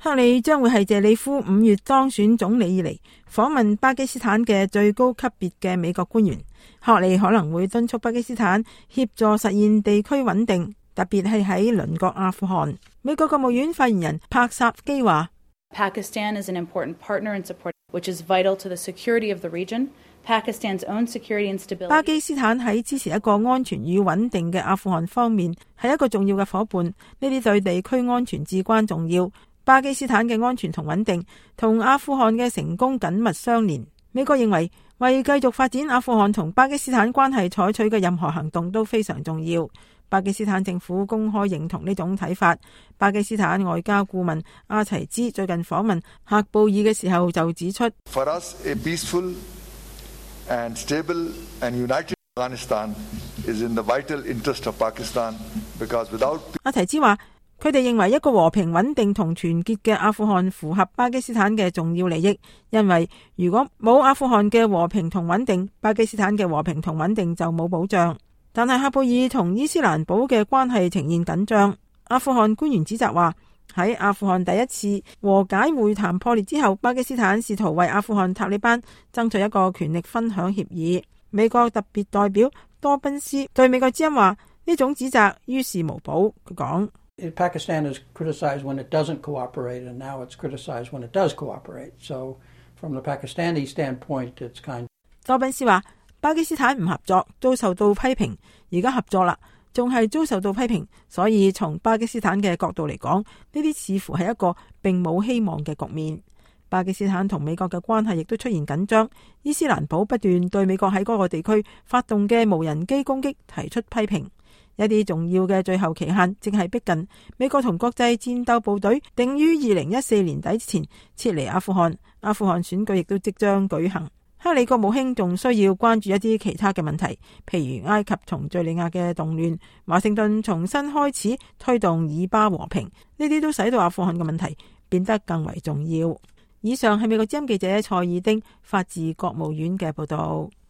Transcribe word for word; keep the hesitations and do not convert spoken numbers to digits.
克里將會係謝里夫五月當選總理以嚟訪問巴基斯坦嘅最高級別嘅美國官員。克里可能會敦促巴基斯坦協助實現地區穩定，特別係喺鄰國阿富汗。美國國務院發言人帕薩基話 Pakistan is an important partner in support, which is vital to the security of the region. Pakistan's own security and stability. 巴基斯坦喺支持一個安全與穩定嘅阿富汗方面係一個重要嘅伙伴，呢啲對地區安全至關重要。巴基斯坦嘅安全同穩定同阿富汗嘅成功緊密相連。美國認為為繼續發展阿富汗同巴基斯坦關係採取嘅任何行動都非常重要。巴基斯坦政府公開認同呢種睇法。巴基斯坦外交顧問阿齊茲最近訪問喀布爾嘅時候就指出 For us, a peaceful and stable and united Afghanistan is in the vital interest of Pakistan because without 阿齊茲話佢哋認為一個和平穩定同團結嘅阿富汗符合巴基斯坦嘅重要利益，因為如果冇阿富汗嘅和平同穩定，巴基斯坦嘅和平同穩定就冇保障。但係喀布爾同伊斯蘭堡嘅關係呈現緊張。阿富汗官員指責話喺阿富汗第一次和解會談破裂之後，巴基斯坦試圖為阿富汗塔利班爭取一個權力分享協議。美國特別代表多賓斯對美國之音話呢種指責於事無補。佢講 Pakistan is criticized when it doesn't cooperate, and now it's criticized when it does cooperate. So, from the Pakistani standpoint, it's kind. 多賓斯話：巴基斯坦唔合作，遭受到批評，而家合作啦，仲係遭受到批評。所以從巴基斯坦嘅角度嚟講，呢啲似乎係一個並冇希望嘅局面。巴基斯坦同美國嘅關係亦都出現緊張。伊斯蘭堡不斷對美國喺嗰個地區發動嘅無人機攻擊提出批評。一啲重要嘅最後期限正係逼近，美國同國際戰鬥部隊定於二零一四年底之前撤離阿富汗，阿富汗選舉亦都即將舉行。克里國務卿仲需要關注一啲其他嘅問題，譬如埃及同敘利亞嘅動亂，華盛頓重新開始推動以巴和平，呢啲都使到阿富汗嘅問題變得更為重要。以上係美國之音記者蔡爾丁發自國務院嘅報道。